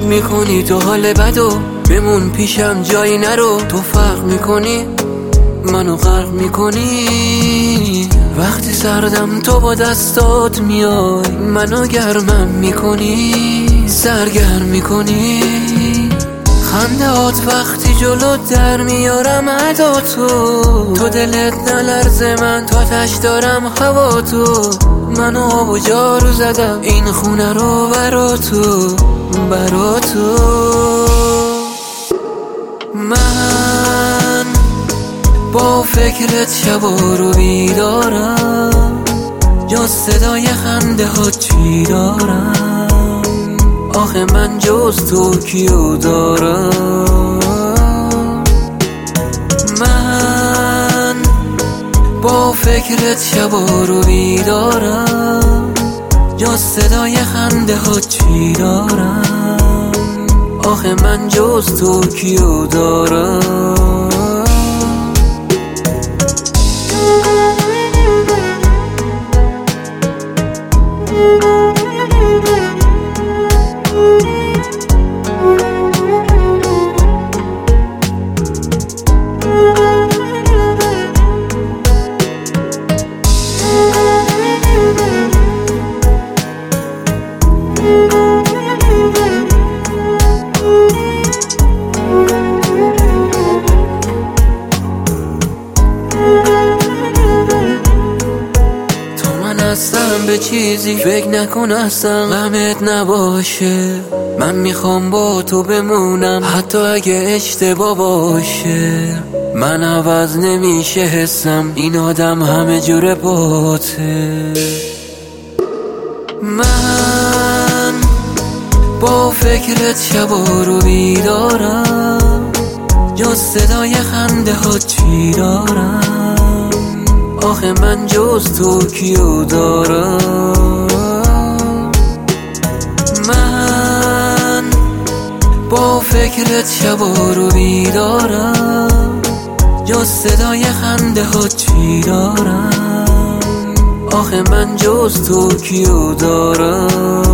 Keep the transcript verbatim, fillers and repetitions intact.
میکنی تو حال بدو، بمون پیشم جایی نرو. تو فرق میکنی منو غرق میکنی، وقتی سردم تو با دستات میای منو گرمم میکنی، سرگرم میکنی. خندهات وقتی جلو در میارم ادا تو، تو دلت نلرزه من تا تش دارم هوا تو. منو آب و جارو زدم این خونه رو برا تو، برا تو. من با فکرت شبا رو بیدارم، جز صدای خنده ها چی دارم؟ آخه من جز تو کیو دارم؟ من با فکرت شبا رو بیدارم، جز صدای خنده ها چی دارم؟ آخه من جز تو کیو دارم؟ هستم به چیزی فکر نکن اصلا غمت نباشه. من میخوام با تو بمونم حتی اگه اشتباه باشه. من عوض نمیشه حسم، این آدم همه جوره باته. من با فکرت شبا رو بیدارم، جز صدای خنده ها چی دارم؟ آخه من جز تو کیو دارم؟ من با فکرت شبا رو بیدارم، جز صدای خنده ها چی دارم؟ آخه من جز تو کیو دارم؟